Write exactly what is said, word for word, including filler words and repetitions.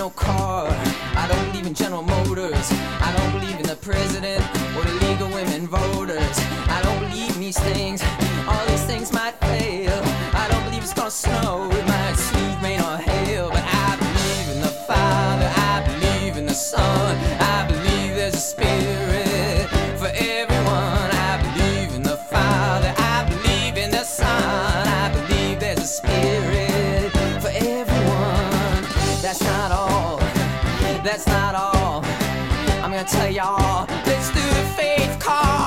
no car. I don't believe in General Motors. I don't believe in the president or the League of Women Voters. I don't believe in these things. All these things might fail. I don't believe it's gonna snow. It might sleet, rain, or hail. But I believe in the Father. I believe in the Son. I believe there's a spirit for everyone. I believe in the Father. I believe in the Son. I believe there's a spirit for everyone. That's not all. That's not all. I'm gonna tell y'all. Let's do the faith call.